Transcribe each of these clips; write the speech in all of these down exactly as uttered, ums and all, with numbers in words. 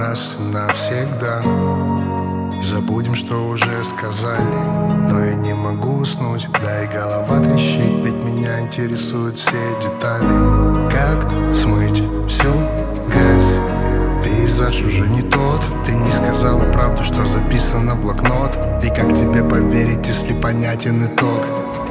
раз и навсегда. Забудем, что уже сказали, но я не могу уснуть, да и голова трещит, ведь меня интересуют все детали. Как смыть всю грязь? Пейзаж уже не тот. Ты не сказала правду, что записано в блокнот. И как тебе поверить, если понятен итог?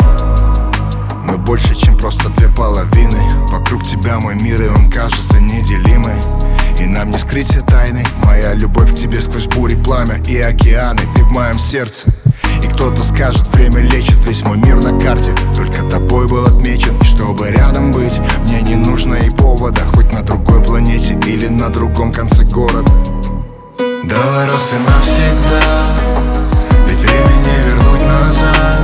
Мы больше, чем просто две половины. Вокруг тебя мой мир, и он кажется неделимый. И нам не скрыть все тайны. Моя любовь к тебе сквозь бури, пламя и океаны. Ты в моем сердце. И кто-то скажет, время лечит, весь мой мир на карте только тобой был отмечен. И чтобы рядом быть, мне не нужно и повода. Хоть на другой планете или на другом конце города. Давай раз и навсегда, ведь время не вернуть назад.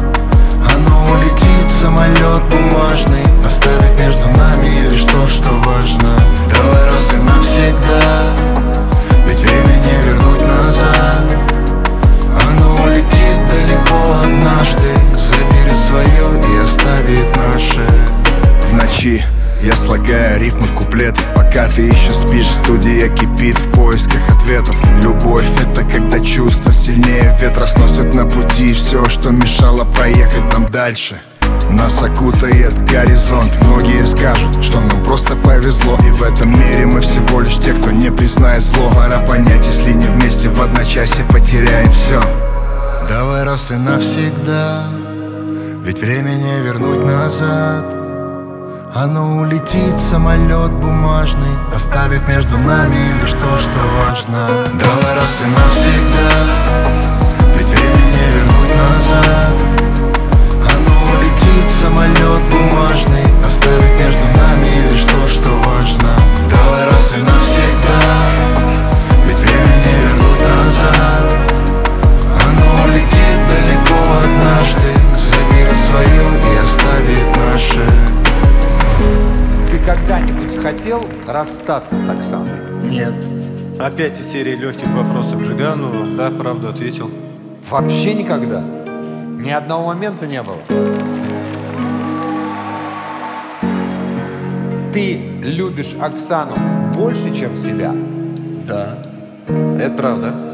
Оно улетит, самолет бумажный, оставив между нами лишь то, что важно. Давай раз и навсегда, ведь время не вернуть назад. Оно улетит далеко однажды, заберет свое и оставит наше. В ночи я слагаю рифмы в куплеты, пока ты еще спишь, студия кипит в поисках ответов. Любовь — это когда чувства сильнее ветра сносят на пути все, что мешало проехать нам дальше. Нас окутает горизонт. Многие скажут, что нам просто повезло, и в этом мире мы всего лишь те, кто не признает зло. Пора понять, если не вместе в одночасье потеряем все. Давай раз и навсегда, ведь время не вернуть назад. Оно улетит, самолет бумажный, оставив между нами лишь то, что важно. Давай раз и навсегда, ведь время не вернуть назад. Оно улетит, самолет бумажный, оставив между нами лишь то, что важно. Давай раз и навсегда, ведь время не вернуть назад. Оно улетит далеко однажды, заберет свое и оставит наше. Ты когда-нибудь хотел расстаться с Оксаной? Нет. Опять из серии легких вопросов Джигану. Да, правду ответил. Вообще никогда? Ни одного момента не было? Ты любишь Оксану больше, чем себя? Да. Это правда.